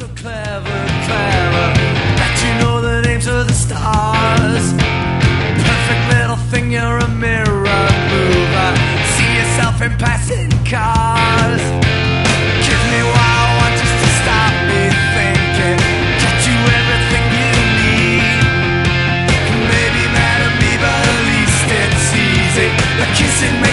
so clever, clever, that you know the names of the stars. Perfect little thing, you're a mirror mover. See yourself in passing cars. Give me what I want just to stop me thinking. Get you everything you need. Maybe mad at me, but at least it's easy. The kissing me